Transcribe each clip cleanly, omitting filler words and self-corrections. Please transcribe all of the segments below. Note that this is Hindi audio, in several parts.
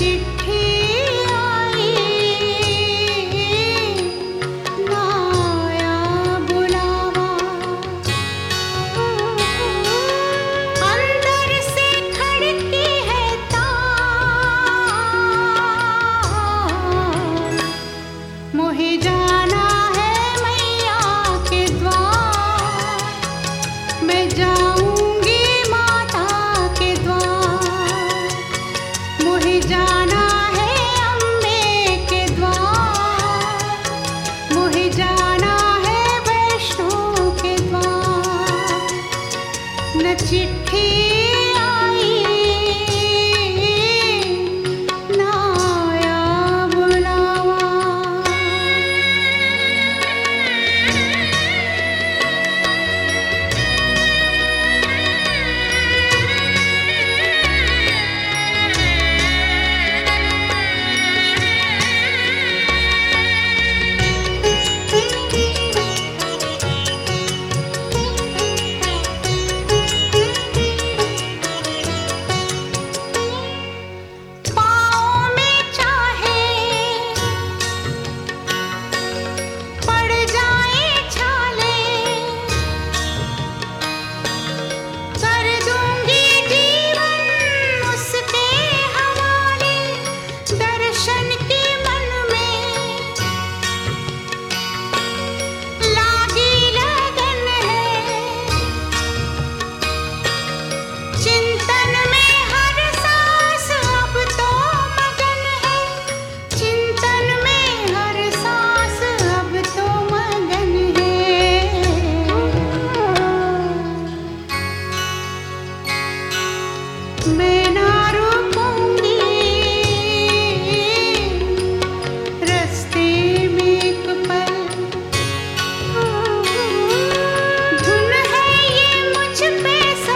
चिट्ठी आई ना आया बुलावा, अंदर से खड़की है तार, मोहे जाना है मैया के द्वार, मैं जाऊंगी माता के द्वार, मोहे जाना है अम्बे के द्वार, मोहे जाना है वैष्णो के द्वार, न चिट्ठी आई ना आया बुलावा। पाँव में चाहे पड़ जाए छाले, कर दूंगी जीवन उसके हवाले, दर्शन की मन में लागी लगन है, चिंतन में हर सांस अब तो मगन है, चिंतन में हर सांस अब तो मगन है, मैं ना रुकूंगी रास्ते में एक पल, धुन है ये मुझ पे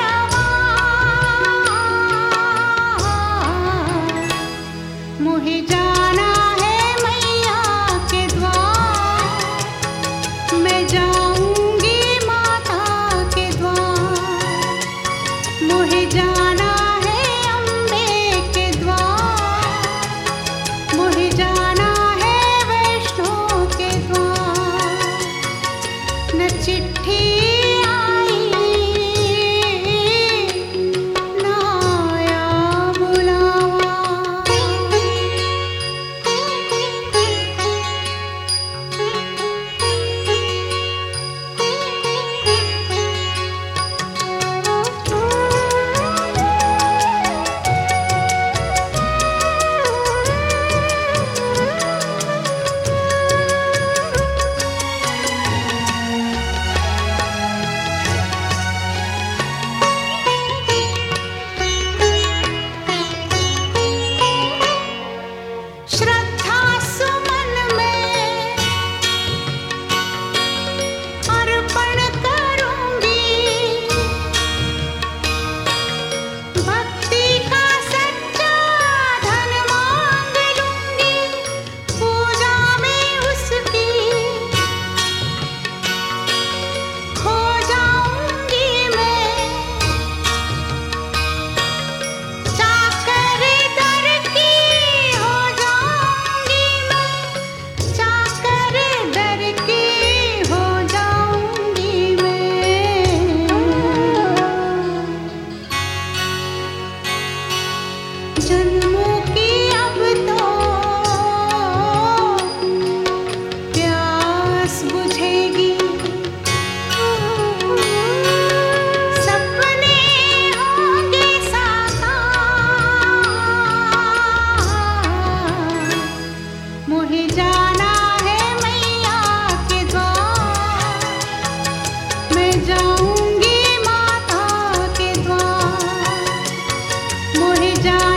सवार, मोहे जाना है मैया के द्वार, मैं जाऊंगी माता के द्वार, मोहे जाना है अम्बे के द्वार, मोहे जाना है वैष्णो के द्वार, न चिट्ठी आई ना आया बुलावा। श्रद्धा सुमन में अर्पण करूंगी, भक्ति का सच्चा धन मांग लूंगी, पूजा में उसकी खो जाऊंगी मैं, चाकर दर की हो जाऊंगी मैं, चाकर दर की हो जाऊंगी मैं, जन्मों की अब तो प्यास बुझेगी, सपने होंगे साकार, मोहे जाना है मैया के द्वार, मैं जाऊंगी माता के द्वार, मोहे जाना